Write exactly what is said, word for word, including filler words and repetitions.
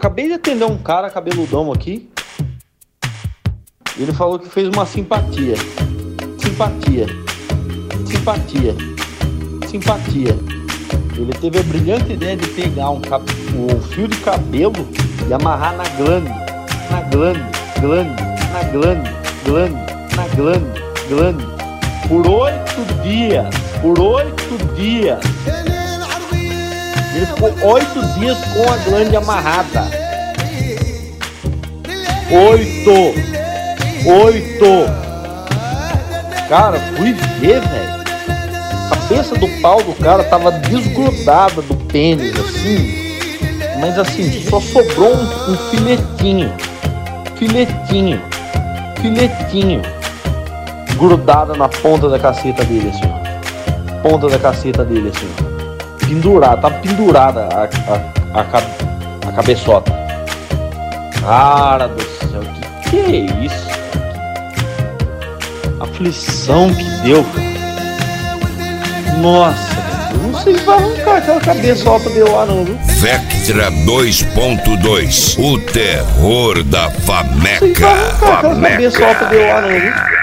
acabei de atender um cara cabeludão aqui. Ele falou que fez uma simpatia. Simpatia. Simpatia. Simpatia. Ele teve a brilhante ideia de pegar um, cab- um fio de cabelo e amarrar na glande. Na glande, glande, na glande, glande, na glande, glande. Por oito dias. Por oito dias. Ele ficou oito dias com a glande amarrada. Oito. Oito. Cara, fui ver, velho. A cabeça do pau do cara tava desgrudada do pênis, assim. Mas assim, só sobrou um, um filetinho. Filetinho. Filetinho. Grudada na ponta da caceta dele, assim, ó. Ponta da caceta dele, assim, ó. Pendurada, tá pendurada a, a, a, a cabeçota. Cara do céu, que que é isso? Aflição que deu, cara. Nossa, eu não sei se vai arrancar aquela cabeçota dele lá não, viu? Vectra dois ponto dois, o terror da Não sei se vai Fameca. arrancar aquela cabeçota dele lá não, viu?